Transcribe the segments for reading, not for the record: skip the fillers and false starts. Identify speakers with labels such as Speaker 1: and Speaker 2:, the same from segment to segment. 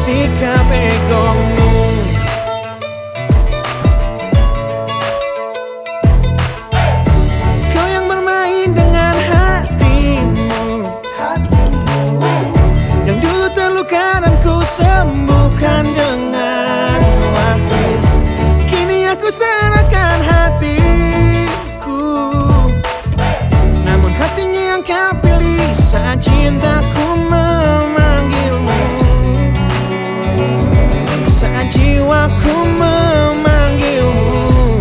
Speaker 1: sikap egomu. Kau yang bermain dengan hatimu, yang dulu terluka dan ku sembuhkan dengan waktu. Kini aku serahkan hatiku, namun hatinya yang kau pilih saat cintaku memanggilmu, saat jiwaku memanggilmu.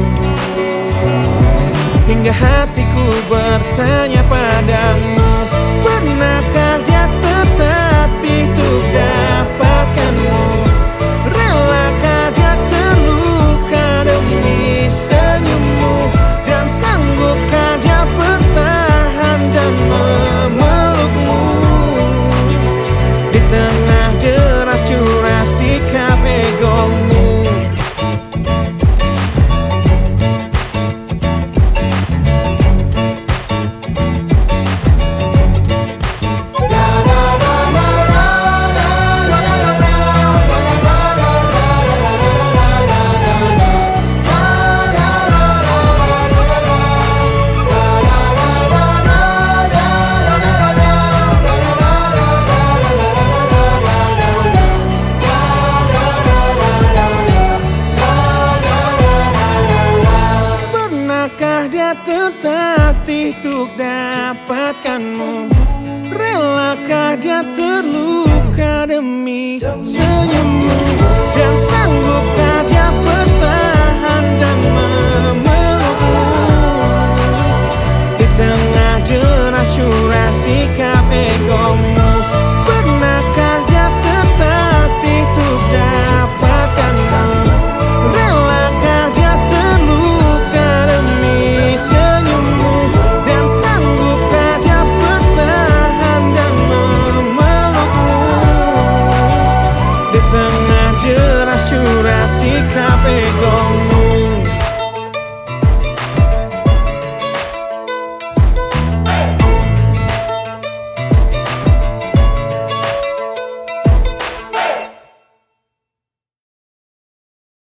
Speaker 1: Hingga hatiku bertanya padamu, pernahkah dia tertatih untuk dapatkanmu? Relakah dia terluka demi senyummu? Dan sanggupkah dia bertahan dan memelukmu? Di tengah deras curah sikap egomu. Dia tertatih untuk dapatkanmu? Relakah dia terluka demi senyummu? Dan sanggupkah dia bertahan dan memelukmu? Di tengah deras curah sikap egomu, pernahkah dia tertatih untuk dapatkanmu? Relakah dia terluka demi senyummu? Dan sanggupkah dia bertahan dan memelukmu? Di tengah deras curah sikap ego.